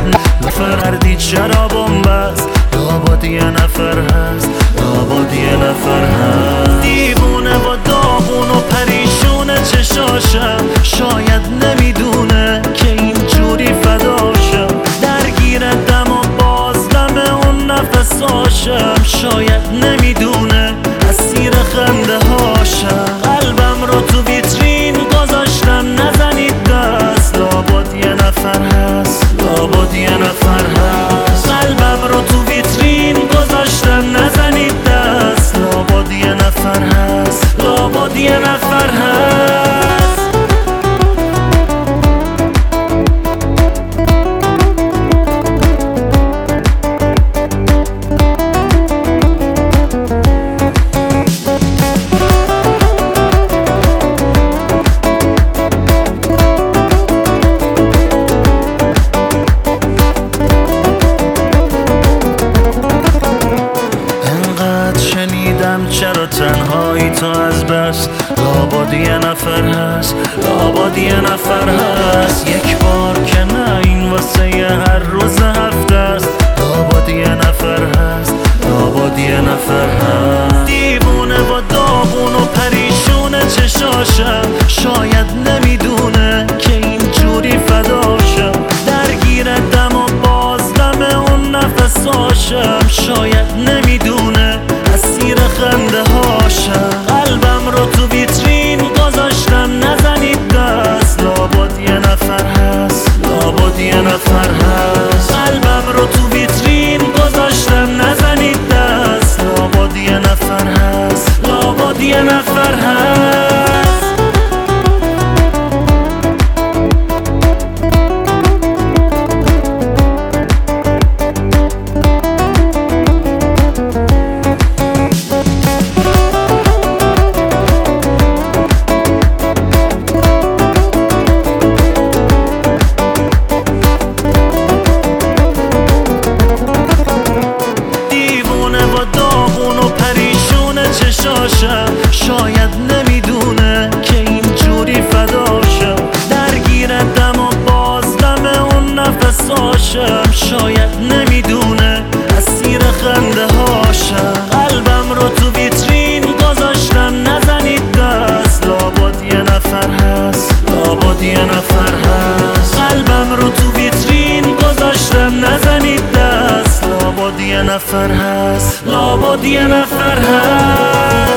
فردی چرا بنبست، لابد یه نفر هست، لابد یه نفر هست. دیوونه و داغون و پریشونه چشاشم، شاید نمیدونه که اینجوری فداشم. درگیر دم و بازدم اون نفساشم، شاید نمیدونه اسیر خنده هاشم. قلبم رو تو ویترین گذاشتم نزنید دست، لابد یه نفر هست، لابد یه نفر هست. قلبم رو تو ویترین گذاشتم نزنید دست، لابد یه نفر هست، لابد یه نفر هست. چرا تنهایی تو از بس، لابد یه نفر هست، لابد یه نفر هست. یک بار که نه این واسه هر روز هفته است، لابد یه نفر هست، لابد یه نفر هست. دیوونه و داغون و پریشونه چشاشم، شاید نمیدونه که اینجوری فداشم. درگیر دم و بازدم اون نفساشم، شاید نمیدونه اسیر خنده هاشم. قلبم رو تو ویترین گذاشتم نزنید دست، لابد یه نفر هست، لابد یه نفر هست. قلبم رو تو ویترین گذاشتم نزنید دست، لابد یه نفر هست، لابد یه نفر هست. شاید نمیدونه که اینجوری فداشم. درگیر دم و بازدم اون نفساشم، شاید نمیدونه اسیر خنده هاشم. قلبم رو تو ویترین گذاشتم نزنید دست، لابد یه نفر هست، لابد یه نفر هست. قلبم رو تو ویترین گذاشتم نزنید دست، لابد یه نفر هست، لابد یه نفر هست.